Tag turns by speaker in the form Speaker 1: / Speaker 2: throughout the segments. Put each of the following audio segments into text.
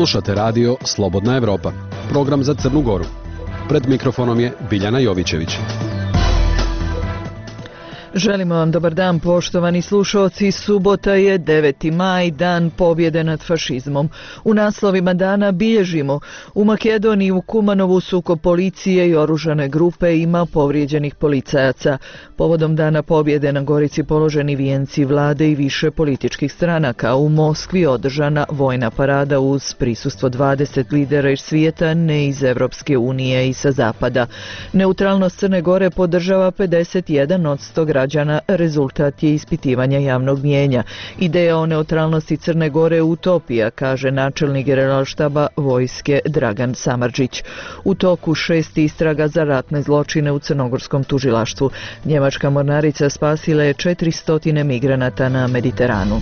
Speaker 1: Slušate radio Slobodna Evropa, program za Crnu Goru. Pred mikrofonom je Biljana Jovićević.
Speaker 2: Želimo vam dobar dan, poštovani slušalci. Subota je 9. maj, dan pobjede nad fašizmom. U naslovima dana bilježimo: u Makedoniji u Kumanovu sukob policije i oružane grupe, ima povrijeđenih policajaca. Povodom dana pobjede na Gorici položeni vijenci vlade i više političkih stranaka. U Moskvi održana vojna parada uz prisustvo 20 lidera iz svijeta, ne iz Evropske unije i sa zapada. Neutralnost Crne Gore podržava 51% građana, rezultat je ispitivanja javnog mnijenja. Ideja o neutralnosti Crne Gore je utopija, kaže načelnik Generalštaba vojske Dragan Samardžić. U toku 6 istraga za ratne zločine u crnogorskom tužilaštvu. Njemačka mornarica spasila je 400 migranata na Mediteranu.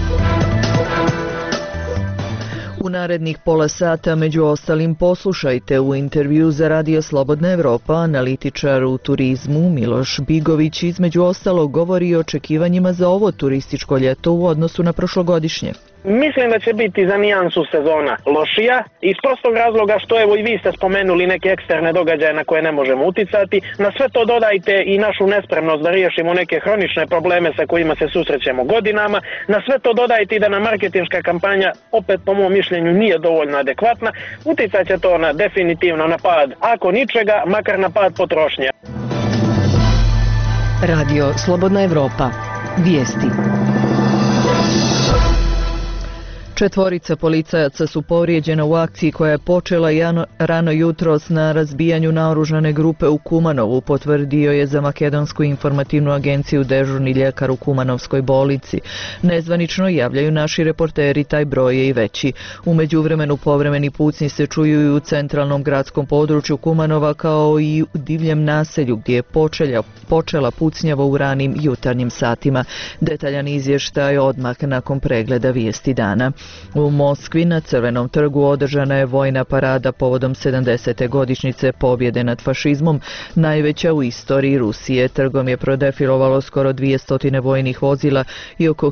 Speaker 2: U narednih pola sata, među ostalim, poslušajte u intervju za Radio Slobodna Evropa analitičar u turizmu Miloš Bigović između ostalog govori o očekivanjima za ovo turističko ljeto u odnosu na prošlogodišnje.
Speaker 3: Mislim da će biti za nijansu sezona lošija, iz prostog razloga što evo i vi ste spomenuli neke eksterne događaje na koje ne možemo uticati. Na sve to dodajte i našu nespremnost da riješimo neke hronične probleme sa kojima se susrećemo godinama. Na sve to dodajte i da nam marketinška kampanja, opet po mom mišljenju, nije dovoljno adekvatna. Uticat će to definitivno na pad, ako ničega, makar na pad potrošnje.
Speaker 4: Radio Slobodna Evropa. Vijesti.
Speaker 2: 4 policajaca su povrijeđena u akciji koja je počela rano jutros na razbijanju naoružane grupe u Kumanovu, potvrdio je za Makedonsku informativnu agenciju dežurni ljekar u Kumanovskoj bolnici. Nezvanično javljaju naši reporteri, taj broj je i veći. U međuvremenu povremeni pucnji se čuju i u centralnom gradskom području Kumanova, kao i u divljem naselju gdje je počela pucnjava u ranim jutarnjim satima. Detaljan izvještaj odmah nakon pregleda vijesti dana. U Moskvi na Crvenom trgu održana je vojna parada povodom 70. godišnjice pobjede nad fašizmom, najveća u istoriji Rusije. Trgom je prodefilovalo skoro 200 vojnih vozila i oko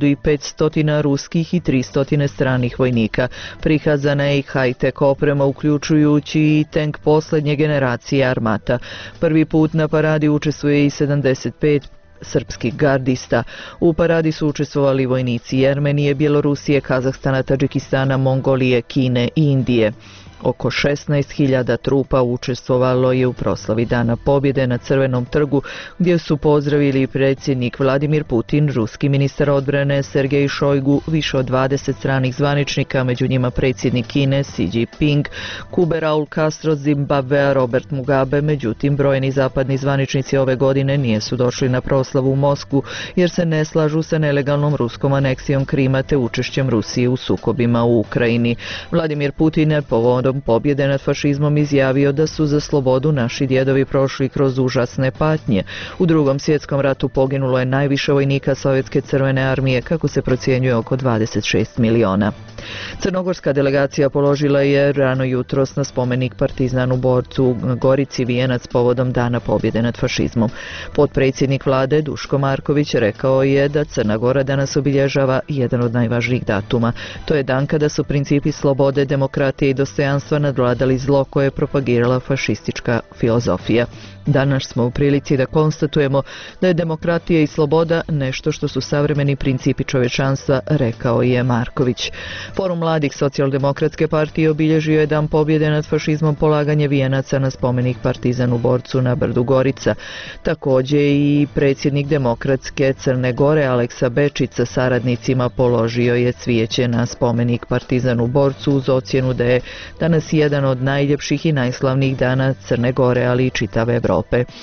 Speaker 2: 1500 ruskih i 300 stranih vojnika. Prikazana je i high-tech oprema, uključujući i tank posljednje generacije Armata. Prvi put na paradi učestvuje i 75 srpskih gardista. U paradi su učestvovali vojnici Jermenije, Bjelorusije, Kazahstana, Tadžikistana, Mongolije, Kine i Indije. Oko 16.000 trupa učestvovalo je u proslavi Dana pobjede na Crvenom trgu, gdje su pozdravili predsjednik Vladimir Putin, ruski ministar odbrane Sergej Šojgu, više od 20 stranih zvaničnika, među njima predsjednik Kine Xi Jinping, Kube Raul Castro, Zimbabvea Robert Mugabe. Međutim, brojni zapadni zvaničnici ove godine nisu došli na proslavu u Moskvu jer se ne slažu sa nelegalnom ruskom aneksijom Krima te učešćem Rusije u sukobima u Ukrajini. Vladimir Putin je povodom pobjede nad fašizmom izjavio da su za slobodu naši djedovi prošli kroz užasne patnje. U Drugom svjetskom ratu poginulo je najviše vojnika Sovjetske crvene armije, kako se procjenjuje oko 26 miliona. Crnogorska delegacija položila je rano jutros na spomenik partizanu borcu Gorici vijenac povodom Dana pobjede nad fašizmom. Potpredsjednik vlade Duško Marković rekao je da Crna Gora danas obilježava jedan od najvažnijih datuma. To je dan kada su principi slobode, demokratije i dostojanstva nadvladali zlo koje je propagirala fašistička filozofija. Danas smo u prilici da konstatujemo da je demokratija i sloboda nešto što su savremeni principi čovječanstva, rekao je Marković. Forum mladih Socijaldemokratske partije obilježio je Dan pobjede nad fašizmom polaganje vijenaca na spomenik partizanu borcu na brdu Gorica. Također i predsjednik Demokratske Crne Gore Aleksa Bečić sa saradnicima položio je cvijeće na spomenik partizanu borcu uz ocjenu da je danas jedan od najljepših i najslavnijih dana Crne Gore, ali i čitave Evrope.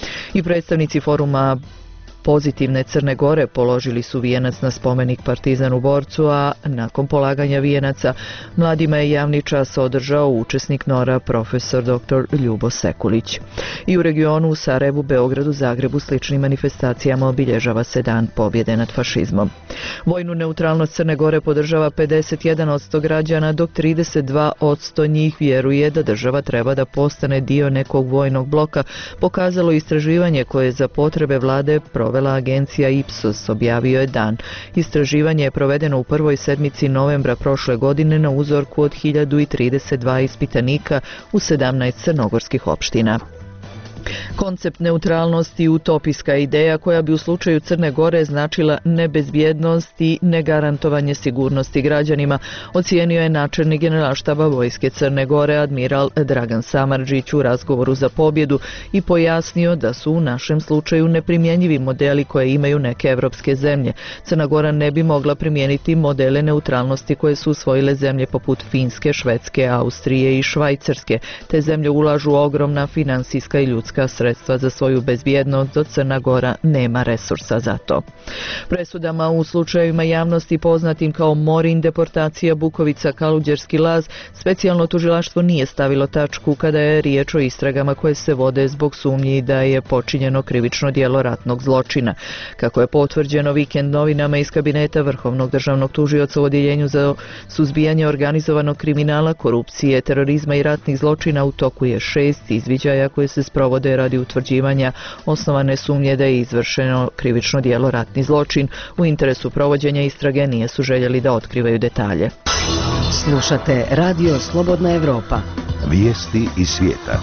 Speaker 2: I predstavnici foruma Pozitivne Crne Gore položili su vijenac na spomenik partizanu borcu, a nakon polaganja vijenaca mladima je javni čas održao učesnik NOR-a profesor dr. Ljubo Sekulić. I u regionu u Sarajevu, Beogradu, Zagrebu sličnim manifestacijama obilježava se Dan pobjede nad fašizmom. Vojnu neutralnost Crne Gore podržava 51% građana, dok 32% njih vjeruje da država treba da postane dio nekog vojnog bloka, pokazalo istraživanje koje je za potrebe vlade proveo sprovela agencija Ipsos, objavio je Dan. Istraživanje je provedeno u prvoj sedmici novembra prošle godine na uzorku od 1032 ispitanika u 17 crnogorskih opština. Koncept neutralnosti utopijska ideja koja bi u slučaju Crne Gore značila nebezbjednost i negarantovanje sigurnosti građanima, ocijenio je načelnik Generalštaba vojske Crne Gore admiral Dragan Samardžić u razgovoru za pobjedu i pojasnio da su u našem slučaju neprimjenjivi modeli koje imaju neke evropske zemlje. Crna Gora ne bi mogla primijeniti modele neutralnosti koje su usvojile zemlje poput Finske, Švedske, Austrije i Švajcarske. Te zemlje ulažu ogromna finansijska i ljudska sredstva za svoju bezbjednost, dok Crna Gora nema resursa za to. Presudama u slučajevima javnosti poznatim kao Morin, deportacija, Bukovica, Kaluđerski laz, specijalno tužilaštvo nije stavilo tačku kada je riječ o istragama koje se vode zbog sumnji da je počinjeno krivično djelo ratnog zločina. Kako je potvrđeno Vikend novinama iz kabineta Vrhovnog državnog tužioca u Odjeljenju za suzbijanje organizovanog kriminala, korupcije, terorizma i ratnih zločina, u toku je 6 izviđaja koje se sprovode radi utvrđivanja osnovane sumnje da je izvršeno krivično djelo ratni zločin. U interesu provođenja istrage nije su željeli da otkrivaju detalje.
Speaker 4: Slušate Radio Slobodna Evropa.
Speaker 5: Vijesti iz svijeta.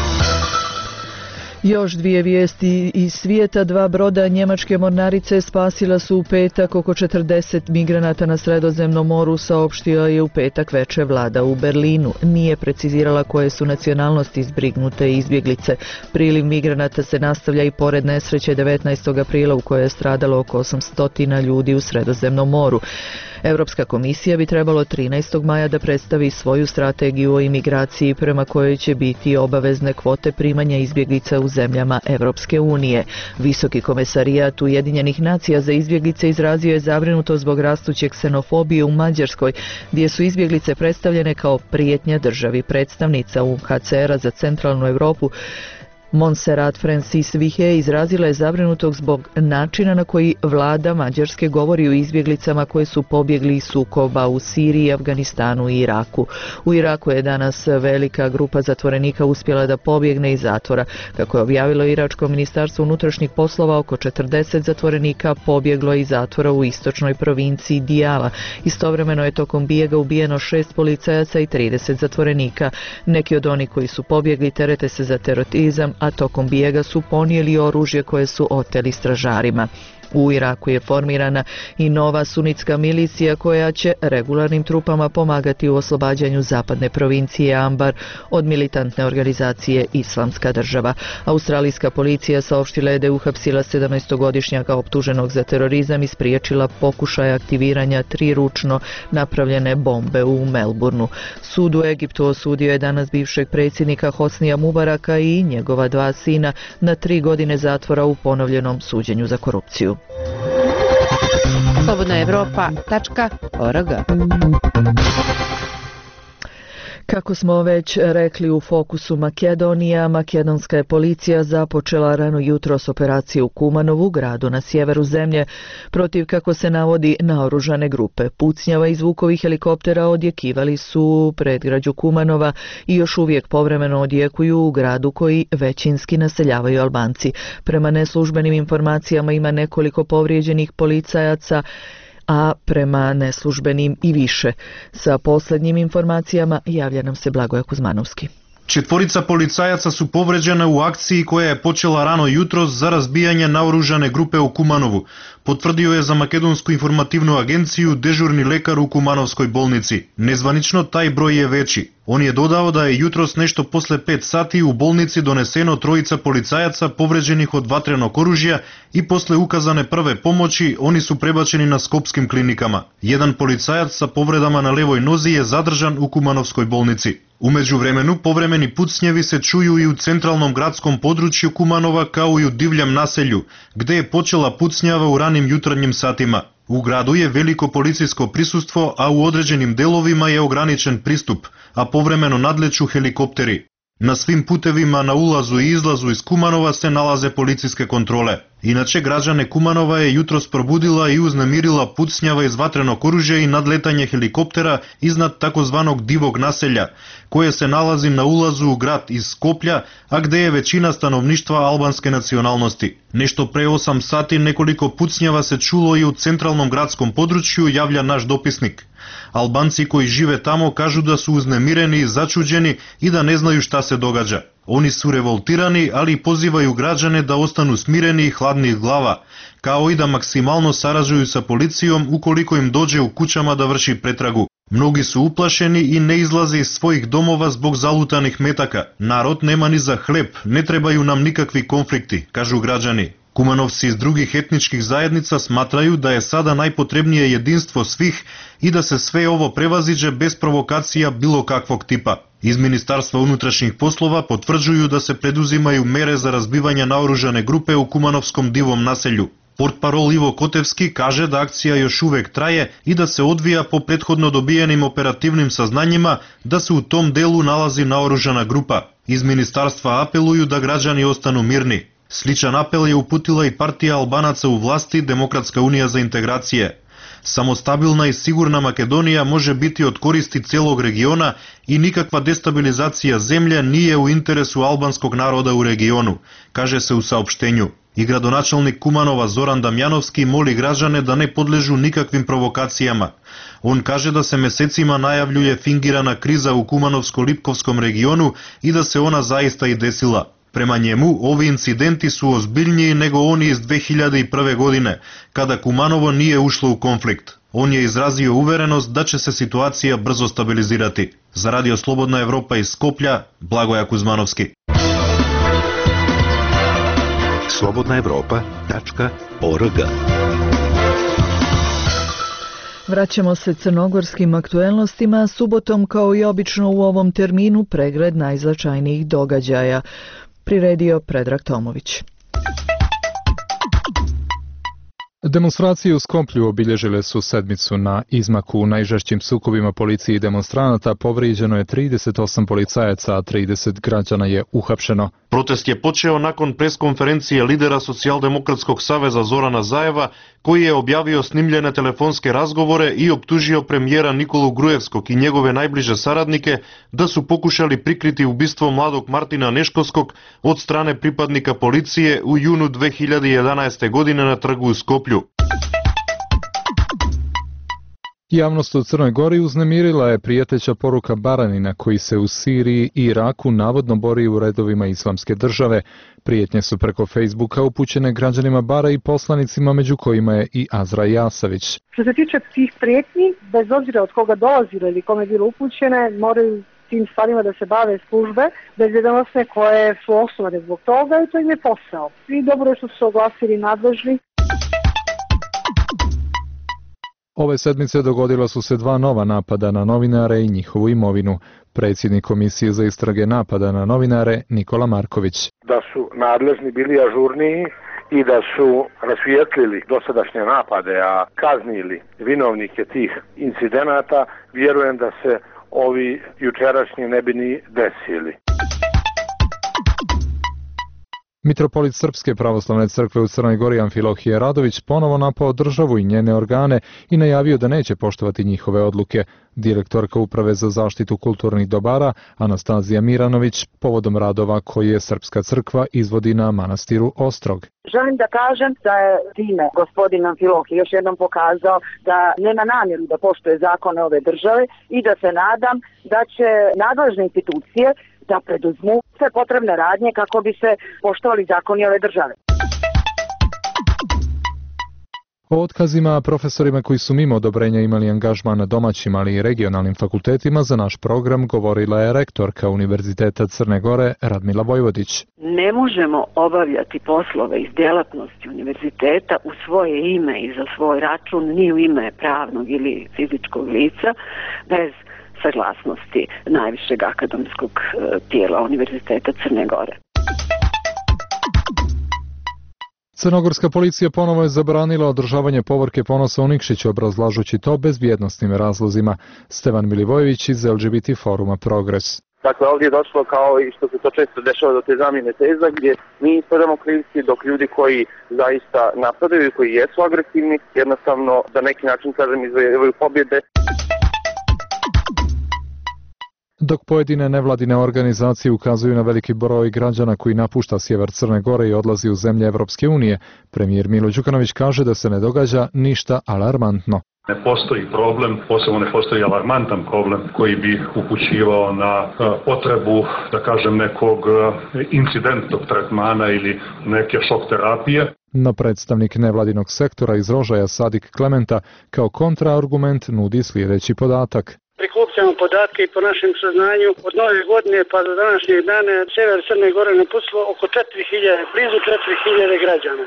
Speaker 2: Još dvije vijesti iz svijeta. 2 broda njemačke mornarice spasila su u petak oko 40 migranata na Sredozemnom moru, saopštila je u petak veče vlada u Berlinu. Nije precizirala koje su nacionalnosti izbrignute izbjeglice. Priliv migranata se nastavlja i pored nesreće 19. aprila u kojoj je stradalo oko 800 ljudi u Sredozemnom moru. Europska komisija bi trebalo 13. maja da predstavi svoju strategiju o imigraciji prema kojoj će biti obavezne kvote primanja izbjeglica u zemljama Europske unije. Visoki komesarijat Ujedinjenih nacija za izbjeglice izrazio je zabrinutost zbog rastuće ksenofobije u Mađarskoj, gdje su izbjeglice predstavljene kao prijetnja državi. Predstavnica UNHCR-a za centralnu Europu Montserrat Francis Vihe izrazila je zabrinutost zbog načina na koji vlada Mađarske govori o izbjeglicama koje su pobjegli iz sukoba u Siriji, Afganistanu i Iraku. U Iraku je danas velika grupa zatvorenika uspjela da pobjegne iz zatvora. Kako je objavilo Iračko ministarstvo unutrašnjih poslova, oko 40 zatvorenika pobjeglo iz zatvora u istočnoj provinciji Dijala. Istovremeno je tokom bijega ubijeno 6 policajaca i 30 zatvorenika. Neki od onih koji su pobjegli terete se za terorizam, a tokom bijega su ponijeli oružje koje su oteli stražarima. U Iraku je formirana i nova sunitska milicija koja će regularnim trupama pomagati u oslobađanju zapadne provincije Ambar od militantne organizacije Islamska država. Australijska policija saopštila je da je uhapsila 17-godišnjaka optuženog za terorizam i spriječila pokušaj aktiviranja 3 ručno napravljene bombe u Melbourneu. Sud u Egiptu osudio je danas bivšeg predsjednika Hosnija Mubaraka i njegova 2 sina na 3 godine zatvora u ponovljenom suđenju za korupciju.
Speaker 4: slobodnaevropa.org.
Speaker 2: Kako smo već rekli, u fokusu Makedonija, makedonska je policija započela rano jutros operaciju u Kumanovu, gradu na sjeveru zemlje, protiv, kako se navodi, naoružane grupe. Pucnjava iz Vukovih helikoptera odjekivali su predgrađu Kumanova i još uvijek povremeno odjekuju u gradu koji većinski naseljavaju Albanci. Prema neslužbenim informacijama ima nekoliko povrijeđenih policajaca, a prema neslužbenim i više. Sa posljednjim informacijama javlja nam se Blagoje Kuzmanovski.
Speaker 6: 4 policajaca su povređena u akciji koja je počela rano jutros za razbijanje naoružane grupe u Kumanovu, potvrdio je za Makedonsku informativnu agenciju dežurni lekar u Kumanovskoj bolnici. Nezvanično taj broj je veći. On je dodao da je jutros nešto posle 5 sati u bolnici doneseno 3 policajaca povređenih od vatrenog oružja i posle ukazane prve pomoći oni su prebačeni na skopskim klinikama. Jedan policajac sa povredama na levoj nozi je zadržan u Kumanovskoj bolnici. U međuvremenu povremeni pucnjevi se čuju i u centralnom gradskom području Kumanova kao i u divljem naselju, gdje je počela pucnjava u ranim jutarnjim satima. U gradu je veliko policijsko prisustvo, a u određenim delovima je ograničen pristup, a povremeno nadleću helikopteri. Na svim putevima na ulazu i izlazu iz Kumanova se nalaze policijske kontrole. Иначе граѓане Куманова е јутрос пробудила и узнемирила пуцњава из ватрено оружје и надлетање хеликоптера изнад такозваног дивог населја, кое се налази на улазу у град из Скопја, а где е веćина становништва албански националности. Нешто пре 8 сати неколико пуцњава се чуло и у централном градском подручју, јавља наш дописник. Албанци кои живе тамо кажу да су узнемирени и зачуđени и да не знају шта се догаѓа. Они су револтирани, али позивају граѓане да остану смирени и хладни глава, као и да максимално сараđују са полицијом уколико им доđe у куќама да врши претрагу. Многи су уплашени и не излазе из својих домова због залутаних метака. Народ нема ни за хлеб, не требају нам никакви конфликти, кажу граѓани. Кумановци из других етничких заедница сматрају да е сада најпотребнije единство свих и да се све ово превазиđe без провокација било каквог типа. Из Министарства унутрашних послова потврđuju да се предузимају мере за разбивање наоружане групе у Кумановском дивом населју. Портпарол Иво Котевски каже да акција још увек трае и да се одвија по претходно добиеним оперативним сазнањима да се у том делу налази наоружана група. Из Министарства апелују да граѓани остану мирни. Сличен апел ја упутила и партија албанаца у власти Демократска унија за интеграција. Само стабилна и сигурна Македонија може бити од користи целог региона и никаква дестабилизација земја nije у интересу албанског народа у региону, каже се у саопштењу. И градоначалник Куманова Зоран Дамјановски моли граѓане да не подлежу никаквим провокацијама. Он каже да се месецима најављује фингирана криза у Кумановско-Липковском региону и да се она заиста и десила. Према njemu, ovi incidenti su ozbiljniji nego oni iz 2001. godine, kada Kumanovo nije ušlo u konflikt. On je izrazio uverenost da će se situacija brzo stabilizirati. Za Radio Slobodna Evropa iz Skoplja, Blagoja Kuzmanovski.
Speaker 5: slobodnaevropa.org.
Speaker 2: Vraćamo se crnogorskim aktuelnostima, subotom kao i obično u ovom terminu pregled najznačajnijih događaja. Priredio Predrag Tomović.
Speaker 7: Demonstracije u Skoplju obilježile su sedmicu na izmaku. U najžešćim sukobima policije i demonstranata povrijeđeno je 38 policajaca, a 30 građana je uhapšeno.
Speaker 6: Протест je počeo nakon пресконференcije lidera Социјалдемократскog saveza Зорана Заева, koji je objavio snimljene telefonske razgovore i optužio premijera Nikolu Gruevskog i njegove najbliže saradnike da su pokušali prikriti ubistvo mladog Martina Neškovskog od strane pripadnika policije u junu 2011. godine na trgu u Skoplju.
Speaker 7: Javnost u Crnoj Gori uznemirila je prijeteća poruka Baranina koji se u Siriji i Iraku navodno bori u redovima Islamske države. Prijetnje su preko Facebooka upućene građanima Bara i poslanicima, među kojima je i Azra Jasavić.
Speaker 8: Što se tiče tih prijetnji, bez obzira od koga dolazile ili kome bilo upućene, moraju tim stvarima da se bave službe bezbjednosne koje su osnovane zbog toga i to im je posao. I dobro je što su se oglasili nadležni.
Speaker 7: Ove sedmice dogodila su se 2 nova napada na novinare i njihovu imovinu. Predsjednik Komisije za istrage napada na novinare Nikola Marković.
Speaker 9: Da su nadležni bili ažurniji i da su rasvijetlili dosadašnje napade, a kaznili vinovnike tih incidenata, vjerujem da se ovi jučerašnji ne bi ni desili.
Speaker 7: Mitropolit Srpske pravoslavne crkve u Crnoj Gori Amfilohije Radović ponovo napao državu i njene organe i najavio da neće poštovati njihove odluke. Direktorka Uprave za zaštitu kulturnih dobara Anastazija Miranović povodom radova koje Srpska crkva izvodi na manastiru Ostrog.
Speaker 8: Želim da kažem da je time gospodin Amfilohije još jednom pokazao da nema namjeru da poštuje zakone ove države i da se nadam da će nadležne institucije da preduzmu sve potrebne radnje kako bi se poštovali zakoni ove države.
Speaker 7: O otkazima profesorima koji su mimo odobrenja imali angažman na domaćim, ali i regionalnim fakultetima za naš program govorila je rektorka Univerziteta Crne Gore Radmila Vojvodić.
Speaker 10: Ne možemo obavljati poslove iz djelatnosti univerziteta u svoje ime i za svoj račun, ni u ime pravnog ili fizičkog lica, bez saglasnosti najvišeg akademskog tijela Univerziteta Crne Gore.
Speaker 7: Crnogorska policija ponovo je zabranila održavanje povorke ponosa u Nikšiću, obrazlažući to bezbjednosnim razlozima. Stevan Milivojević iz LGBT foruma Progres.
Speaker 11: Dakle, ovdje je došlo kao i što se to često dešava do te zamjene teza gdje mi ispadamo krivci dok ljudi koji zaista napadaju i koji jesu agresivni jednostavno da neki način kažem izvojevaju pobjede.
Speaker 7: Dok pojedine nevladine organizacije ukazuju na veliki broj građana koji napušta sjever Crne Gore i odlazi u zemlje Evropske unije, premijer Milo Đukanović kaže da se ne događa ništa alarmantno.
Speaker 12: Ne postoji problem, posebno ne postoji alarmantan problem koji bi upućivao na potrebu, da kažem, nekog incidentnog tretmana ili neke šok terapije.
Speaker 7: No predstavnik nevladinog sektora iz Rožaja Sadik Klementa kao kontraargument nudi sljedeći podatak.
Speaker 13: Prikupljamo podatke i po našem saznanju od nove godine pa do današnjeg dana sjever Crne Gore napustilo oko 4000, blizu 4000 građana.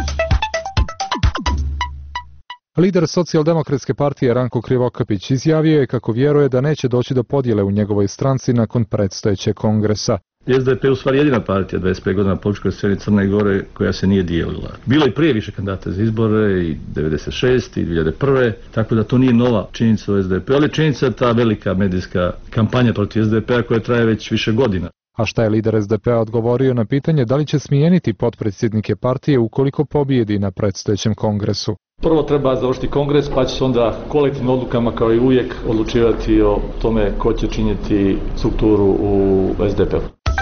Speaker 7: Lider Socijaldemokratske partije Ranko Krivokapić izjavio je kako vjeruje da neće doći do podjele u njegovoj stranci nakon predstojećeg kongresa.
Speaker 14: SDP je u stvari jedina partija 25 godina na političkoj sceni Crne Gore koja se nije dijelila. Bilo i prije više kandidata za izbore i 96. i 2001. Tako da to nije nova činjenica u SDP, ali činjenica ta velika medijska kampanja protiv SDP-a koja traje već više godina.
Speaker 7: A šta je lider SDP-a odgovorio na pitanje da li će smijeniti potpredsjednike partije ukoliko pobijedi na predstojećem kongresu?
Speaker 14: Prvo treba završiti kongres, pa će se onda kolektivnim odlukama kao i uvijek odlučivati o tome ko će činiti strukturu u SDP-u.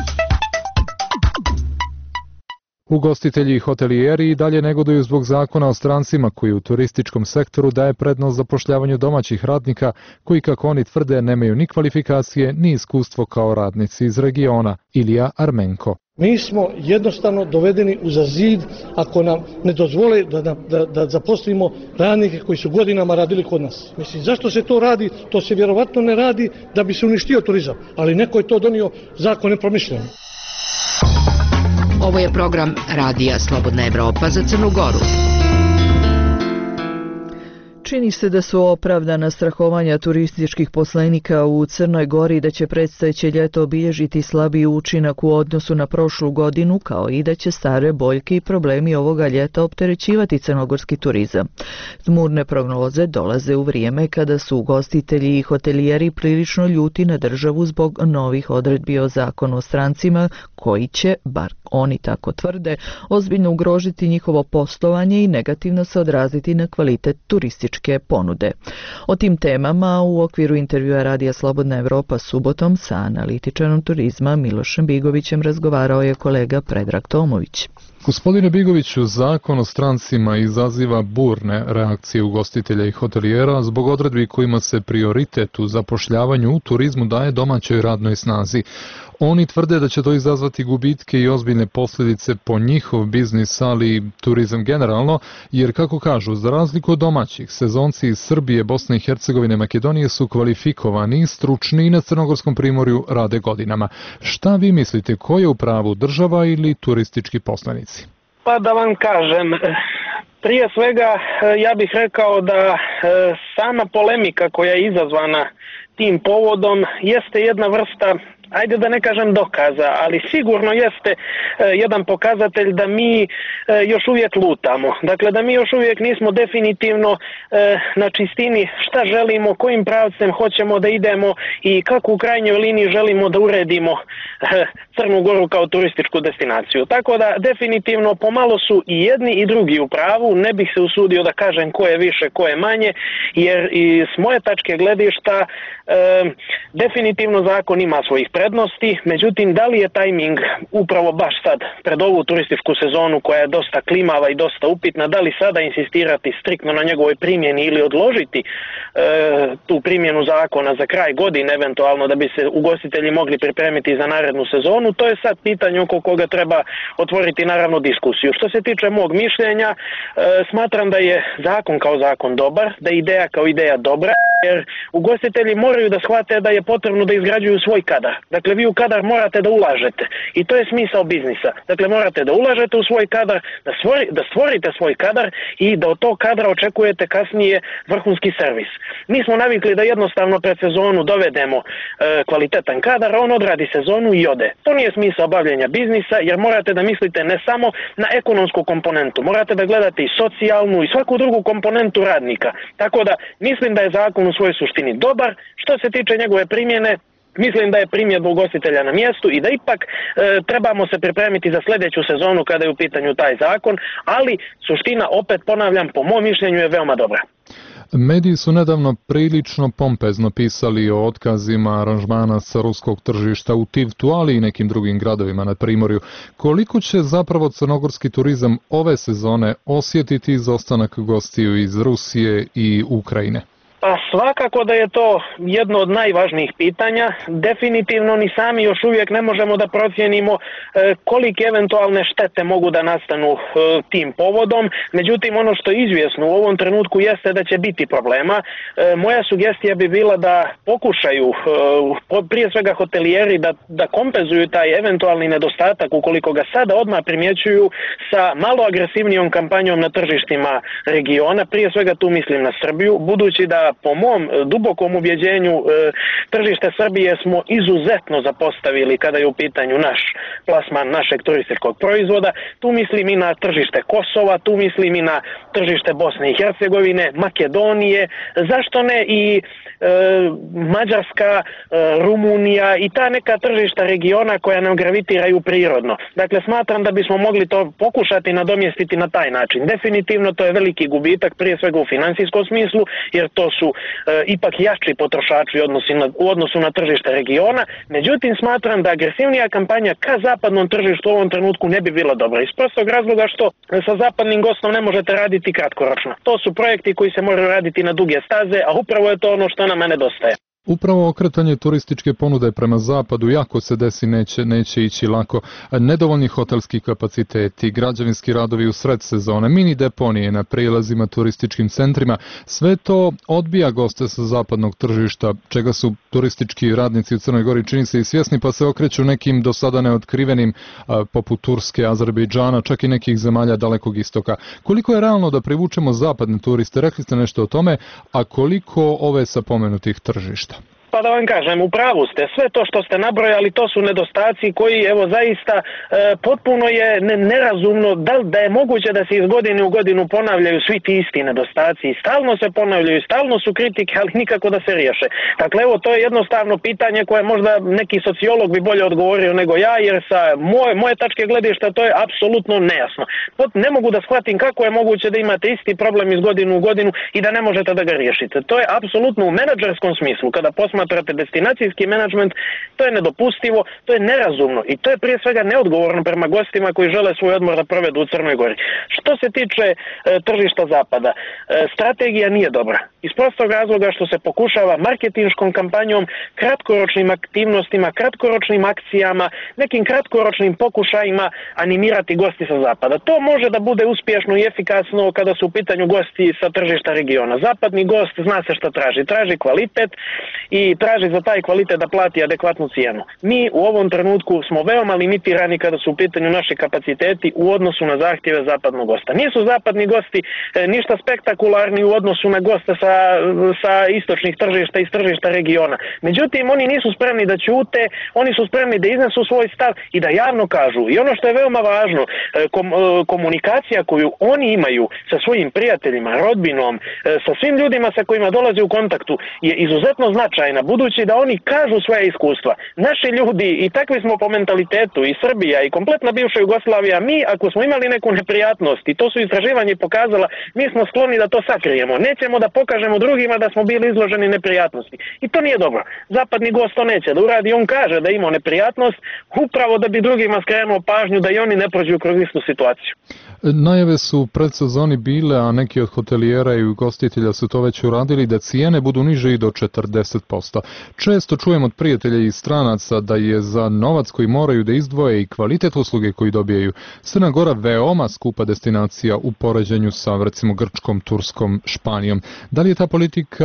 Speaker 7: Ugostitelji i hotelijeri i dalje negoduju zbog zakona o strancima koji u turističkom sektoru daje prednost zapošljavanju domaćih radnika koji, kako oni tvrde, nemaju ni kvalifikacije ni iskustvo kao radnici iz regiona. Ilija Armenko.
Speaker 15: Mi smo jednostavno dovedeni uza zid ako nam ne dozvole da zaposlimo radnike koji su godinama radili kod nas. Mislim, zašto se to radi? To se vjerovatno ne radi da bi se uništio turizam, ali neko je to donio zakon nepromišljeno.
Speaker 4: Ovo je program Radija Slobodna Evropa za Crnu Goru.
Speaker 2: Čini se da su opravdana strahovanja turističkih poslenika u Crnoj Gori da će predstojeće ljeto obilježiti slabiji učinak u odnosu na prošlu godinu, kao i da će stare boljke i problemi ovoga ljeta opterećivati crnogorski turizam. Tmurne prognoze dolaze u vrijeme kada su ugostitelji i hotelijeri prilično ljuti na državu zbog novih odredbi o zakonu o strancima koji će, bar oni tako tvrde, ozbiljno ugrožiti njihovo poslovanje i negativno se odraziti na kvalitet turističke ponude. O tim temama u okviru intervjua Radija Slobodna Evropa subotom sa analitičarom turizma Milošem Bigovićem razgovarao je kolega Predrag Tomović.
Speaker 7: Gospodine Bigoviću, zakon o strancima izaziva burne reakcije ugostitelja i hotelijera zbog odredbi kojima se prioritet u zapošljavanju u turizmu daje domaćoj radnoj snazi. Oni tvrde da će to izazvati gubitke i ozbiljne posljedice po njihov biznis, ali i turizam generalno, jer kako kažu, za razliku od domaćih, sezonci iz Srbije, Bosne i Hercegovine, Makedonije su kvalifikovani, stručni i na Crnogorskom primorju rade godinama. Šta vi mislite, ko je u pravu, država ili turistički poslanici?
Speaker 3: Pa da vam kažem, prije svega ja bih rekao da sama polemika koja je izazvana tim povodom jeste jedna vrsta, ajde da ne kažem dokaza, ali sigurno jeste jedan pokazatelj da mi još uvijek lutamo. Dakle, da mi još uvijek nismo definitivno na čistini šta želimo, kojim pravcem hoćemo da idemo i kako u krajnjoj liniji želimo da uredimo Crnu Goru kao turističku destinaciju. Tako da definitivno pomalo su i jedni i drugi u pravu, ne bih se usudio da kažem ko je više, ko je manje, jer i s moje tačke gledišta definitivno zakon ima svojih prednosti, međutim da li je tajming upravo baš sad pred ovu turističku sezonu koja je dosta klimava i dosta upitna, da li sada insistirati striktno na njegovoj primjeni ili odložiti tu primjenu zakona za kraj godine eventualno da bi se ugostitelji mogli pripremiti za narednu sezonu, to je sad pitanje oko koga treba otvoriti naravno diskusiju. Što se tiče mog mišljenja, smatram da je zakon kao zakon dobar, da je ideja kao ideja dobra, jer ugostitelji moraju da shvate da je potrebno da izgrađuju svoj kadar. Dakle, vi u kadar morate da ulažete i to je smisao biznisa. Dakle, morate da ulažete u svoj kadar, da stvorite svoj kadar i da od tog kadra očekujete kasnije vrhunski servis. Mi smo navikli da jednostavno pred sezonu dovedemo kvalitetan kadar, on odradi sezonu i ode. To nije smisao bavljenja biznisa, jer morate da mislite ne samo na ekonomsku komponentu, morate da gledate i socijalnu i svaku drugu komponentu radnika. Tako da mislim da je zakon u svojoj suštini dobar. Što se tiče njegove primjene, Mislim da je primjedba ugostitelja na mjestu i da ipak trebamo se pripremiti za sljedeću sezonu kada je u pitanju taj zakon, ali suština, opet ponavljam, po mom mišljenju je veoma dobra.
Speaker 7: Mediji su nedavno prilično pompezno pisali o otkazima aranžmana sa ruskog tržišta u Tivtu, ali i nekim drugim gradovima na Primorju. Koliko će zapravo crnogorski turizam ove sezone osjetiti izostanak gostiju iz Rusije i Ukrajine?
Speaker 3: Pa svakako da je to jedno od najvažnijih pitanja. Definitivno ni sami još uvijek ne možemo da procijenimo kolike eventualne štete mogu da nastanu tim povodom. Međutim, ono što je izvjesno u ovom trenutku jeste da će biti problema. Moja sugestija bi bila da pokušaju, prije svega hotelijeri, da kompenzuju taj eventualni nedostatak ukoliko ga sada odmah primjećuju sa malo agresivnijom kampanjom na tržištima regiona. Prije svega tu mislim na Srbiju, budući da po mom dubokom ubjeđenju tržište Srbije smo izuzetno zapostavili kada je u pitanju naš plasman našeg turističkog proizvoda. Tu mislim i na tržište Kosova, tu mislim i na tržište Bosne i Hercegovine, Makedonije, zašto ne i Mađarska, Rumunija i ta neka tržišta regiona koja nam gravitiraju prirodno. Dakle, smatram da bismo mogli to pokušati nadomjestiti na taj način. Definitivno to je veliki gubitak, prije svega u financijskom smislu, jer to su ipak jači potrošači u odnosu na tržište regiona. Međutim, smatram da agresivnija kampanja ka zapadnom tržištu u ovom trenutku ne bi bila dobra. Iz prostog razloga što sa zapadnim gostom ne možete raditi kratkoročno. To su projekti koji se moraju raditi na duge staze, a upravo je to ono što nama nedostaje.
Speaker 7: Upravo okretanje turističke ponude prema zapadu, jako se desi, neće ići lako. Nedovoljni hotelski kapaciteti, građevinski radovi u sred sezone, mini deponije na prijelazima turističkim centrima, sve to odbija goste sa zapadnog tržišta, čega su turistički radnici u Crnoj Gori čini se i svjesni, pa se okreću nekim do sada neotkrivenim, poput Turske, Azerbejdžana, čak i nekih zemalja Dalekog istoka. Koliko je realno da privučemo zapadne turiste? Rekli ste nešto o tome, a koliko ove sa pomenutih tržišta?
Speaker 3: Pa da vam kažem, u pravu ste, sve to što ste nabrojali, to su nedostaci koji, evo, zaista potpuno je nerazumno da je moguće da se iz godine u godinu ponavljaju svi ti isti nedostaci i stalno se ponavljaju, stalno su kritike, ali nikako da se riješe. Dakle, evo, to je jednostavno pitanje koje možda neki sociolog bi bolje odgovorio nego ja, jer sa moje tačke gledišta to je apsolutno nejasno. Ne mogu da shvatim kako je moguće da imate isti problem iz godinu u godinu i da ne možete da ga riješite. To je apsolutno u menadžerskom smislu, kada posmatrate destinacijski menadžment, to je nedopustivo, to je nerazumno i to je prije svega neodgovorno prema gostima koji žele svoj odmor da provedu u Crnoj Gori. Što se tiče tržišta zapada, strategija nije dobra. Iz prostog razloga što se pokušava marketinškom kampanjom, kratkoročnim aktivnostima, kratkoročnim akcijama, nekim kratkoročnim pokušajima animirati gosti sa zapada. To može da bude uspješno i efikasno kada su u pitanju gosti sa tržišta regiona. Zapadni gost zna se šta traži. Traži kvalitet i traži za taj kvalitet da plati adekvatnu cijenu. Mi u ovom trenutku smo veoma limitirani kada su u pitanju naši kapaciteti u odnosu na zahtjeve zapadnog gosta. Nisu zapadni gosti ništa spektakularni u odnosu na goste sa istočnih tržišta i tržišta regiona. Međutim, oni nisu spremni da ćute, oni su spremni da iznesu svoj stav i da javno kažu. I ono što je veoma važno, komunikacija koju oni imaju sa svojim prijateljima, rodbinom, sa svim ljudima sa kojima dolaze u kontaktu je izuzetno značajna, budući da oni kažu svoje iskustva. Naši ljudi, i takvi smo po mentalitetu, i Srbija, i kompletna bivša Jugoslavija, mi ako smo imali neku neprijatnost, i to su istraživanje pokazala, mi smo skloni da to sakrijemo. Nećemo da pokažemo drugima da smo bili izloženi neprijatnosti. I to nije dobro. Zapadni gost to neće da uradi, on kaže da ima neprijatnost, upravo da bi drugima skrenuo pažnju da i oni ne prođu kroz istu situaciju.
Speaker 7: Najave su u predsezoni bile, a neki od hotelijera i ugostitelja su to već uradili, da cijene budu niže i do 40%. Često čujem od prijatelja i stranaca da je za novac koji moraju da izdvoje i kvalitet usluge koji dobijaju Crna Gora veoma skupa destinacija u poređenju sa, recimo, Grčkom, Turskom, Španijom. Da li je ta politika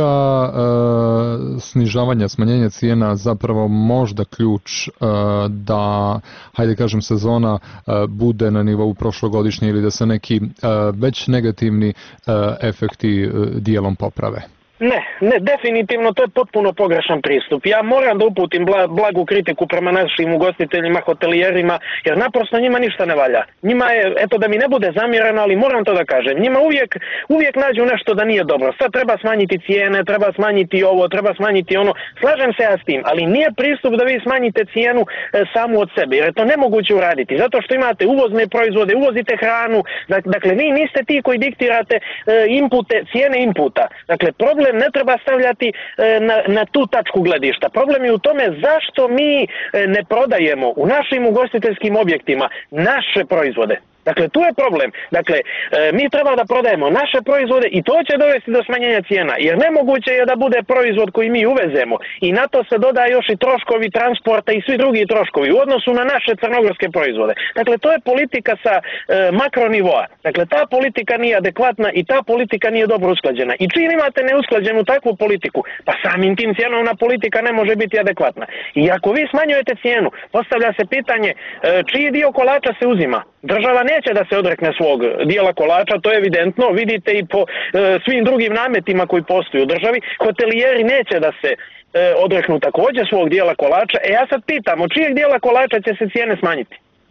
Speaker 7: snižavanja, smanjenja cijena zapravo možda ključ da, hajde kažem, sezona bude na nivou prošlogodišnje ili da se neki već negativni efekti dijelom poprave?
Speaker 3: Ne, definitivno to je potpuno pogrešan pristup. Ja moram da uputim blagu kritiku prema našim ugostiteljima, hotelijerima, jer naprosto njima ništa ne valja. Njima je, eto da mi ne bude zamjereno, ali moram to da kažem, njima uvijek nađu nešto da nije dobro. Sad treba smanjiti cijene, treba smanjiti ovo, treba smanjiti ono. Slažem se ja s tim, ali nije pristup da vi smanjite cijenu samu od sebe, jer je to nemoguće uraditi. Zato što imate uvozne proizvode, uvozite hranu, dakle vi niste ti koji diktirate cijene inputa. Dakle, problem ne treba stavljati na tu tačku gledišta. Problem je u tome zašto mi ne prodajemo u našim ugostiteljskim objektima naše proizvode. Dakle, tu je problem. Dakle, mi treba da prodajemo naše proizvode i to će dovesti do smanjenja cijena, jer nemoguće je da bude proizvod koji mi uvezemo i na to se doda još i troškovi transporta i svi drugi troškovi u odnosu na naše crnogorske proizvode. Dakle, to je politika sa makronivoa. Dakle, ta politika nije adekvatna i ta politika nije dobro usklađena. I čim imate neusklađenu takvu politiku, pa samim tim cjenovna politika ne može biti adekvatna. I ako vi smanjujete cijenu, postavlja se pitanje čiji dio kolača se uzima. Država neće da se odrekne svog dijela kolača, to je evidentno, vidite i po svim drugim nametima koji postoji u državi. Hotelijeri neće da se odreknu također svog dijela kolača. Ja sad pitam, od čijeg dijela kolača će se cijene smanjiti?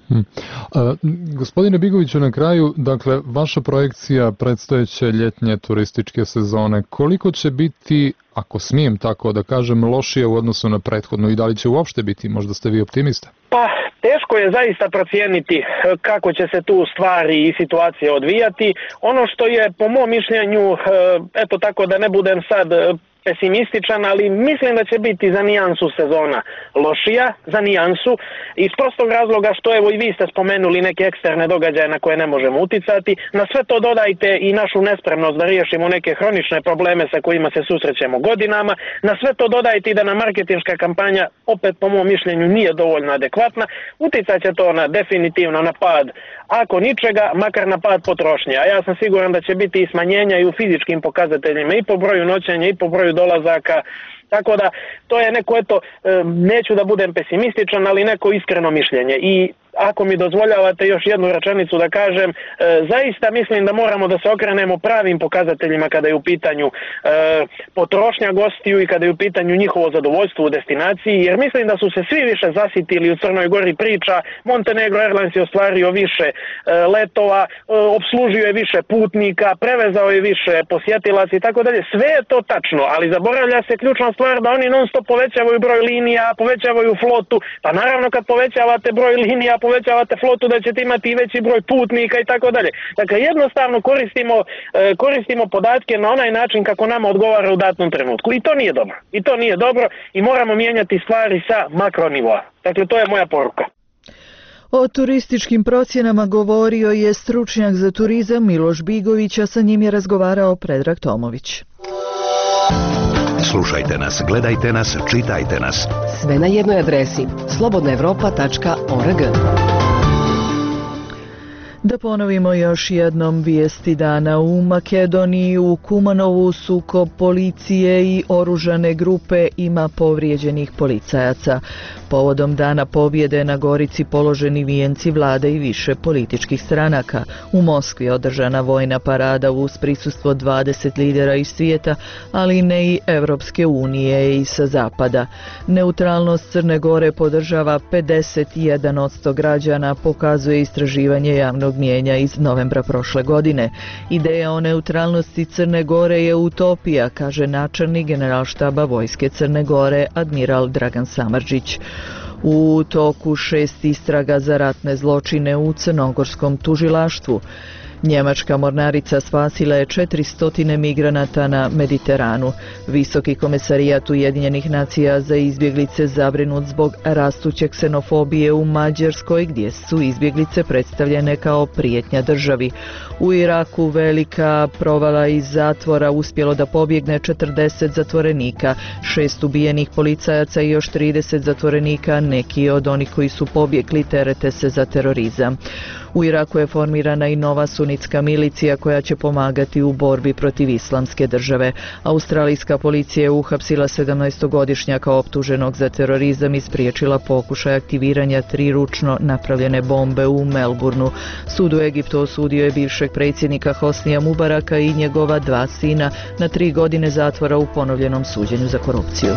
Speaker 7: Gospodine Bigoviću, na kraju, dakle, vaša projekcija predstojeće ljetnje turističke sezone, koliko će biti, ako smijem tako da kažem, lošije u odnosu na prethodnu i da li će uopšte biti, možda ste vi optimista?
Speaker 3: Pa, teško je zaista procijeniti kako će se tu stvari i situacije odvijati. Ono što je po mom mišljenju, eto tako da ne budem sad pesimističan, ali mislim da će biti za nijansu sezona lošija, za nijansu, iz prostog razloga što evo i vi ste spomenuli neke eksterne događaje na koje ne možemo uticati. Na sve to dodajte i našu nespremnost da riješimo neke hronične probleme sa kojima se susrećemo godinama. Na sve to dodajte i da nam marketinška kampanja, opet po mom mišljenju, nije dovoljno adekvatna. Uticat će to definitivno na pad, ako ničega, makar na pad potrošnje. A ja sam siguran da će biti i smanjenja i u fizičkim pokazateljima, i po broju noćenja, i po broju dolazaka, tako da to je neko, eto, neću da budem pesimističan, ali neko iskreno mišljenje. I ako mi dozvoljavate još jednu rečenicu da kažem, zaista mislim da moramo da se okrenemo pravim pokazateljima kada je u pitanju potrošnja gostiju i kada je u pitanju njihovo zadovoljstvo u destinaciji, jer mislim da su se svi više zasitili u Crnoj Gori priča, Montenegro Airlines je ostvario više letova, obslužio je više putnika, prevezao je više posjetilaca i tako dalje. Sve je to tačno, ali zaboravlja se ključna stvar da oni non stop povećavaju broj linija, povećavaju flotu, pa naravno kad povećavate broj linija, povećavate flotu da ćete imati i veći broj putnika i tako dalje. Dakle, jednostavno koristimo podatke na onaj način kako nama odgovara u datnom trenutku. I to nije dobro i moramo mijenjati stvari sa makronivoa. Dakle, to je moja poruka.
Speaker 2: O turističkim procjenama govorio je stručnjak za turizam Miloš Bigović, a sa njim je razgovarao Predrag Tomović.
Speaker 5: Slušajte nas, gledajte nas, čitajte nas.
Speaker 4: Sve na jednoj adresi slobodnaevropa.org.
Speaker 2: Da ponovimo još jednom vijesti dana. U Makedoniji, u Kumanovu, sukob policije i oružane grupe, ima povrijeđenih policajaca. Povodom Dana pobjede na Gorici položeni vijenci vlade i više političkih stranaka. U Moskvi održana vojna parada uz prisustvo 20 lidera iz svijeta, ali ne i Evropske unije i sa zapada. Neutralnost Crne Gore podržava 51% građana, pokazuje istraživanje javnog mijenja iz novembra prošle godine. Ideja o neutralnosti Crne Gore je utopija, kaže načelnik Generalštaba Vojske Crne Gore, admiral Dragan Samardžić. U toku 6 istraga za ratne zločine u crnogorskom tužilaštvu. Njemačka mornarica spasila je 400 migranata na Mediteranu. Visoki komesarijat Ujedinjenih nacija za izbjeglice zabrinut zbog rastuće ksenofobije u Mađarskoj, gdje su izbjeglice predstavljene kao prijetnja državi. U Iraku velika provala iz zatvora uspjelo da pobjegne 40 zatvorenika, 6 ubijenih policajaca i još 30 zatvorenika, neki od onih koji su pobjegli terete se za terorizam. U Iraku je formirana i nova sunitska milicija koja će pomagati u borbi protiv islamske države. Australijska policija je uhapsila 17-godišnjaka optuženog za terorizam i spriječila pokušaj aktiviranja 3 ručno napravljene bombe u Melbourneu. Sud u Egiptu osudio je bivšeg predsjednika Hosnija Mubaraka i njegova 2 sina na 3 godine zatvora u ponovljenom suđenju za korupciju.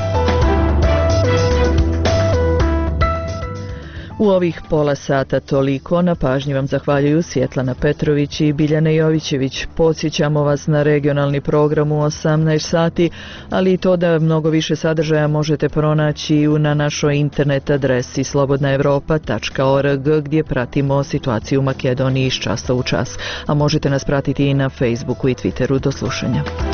Speaker 2: U ovih pola sata toliko. Na pažnji vam zahvaljuju Svjetlana Petrović i Biljana Jovićević. Podsjećamo vas na regionalni program u 18 sati, ali i to da mnogo više sadržaja možete pronaći na našoj internet adresi slobodnaevropa.org gdje pratimo situaciju u Makedoniji iz časa u čas. A možete nas pratiti i na Facebooku i Twitteru. Do slušanja.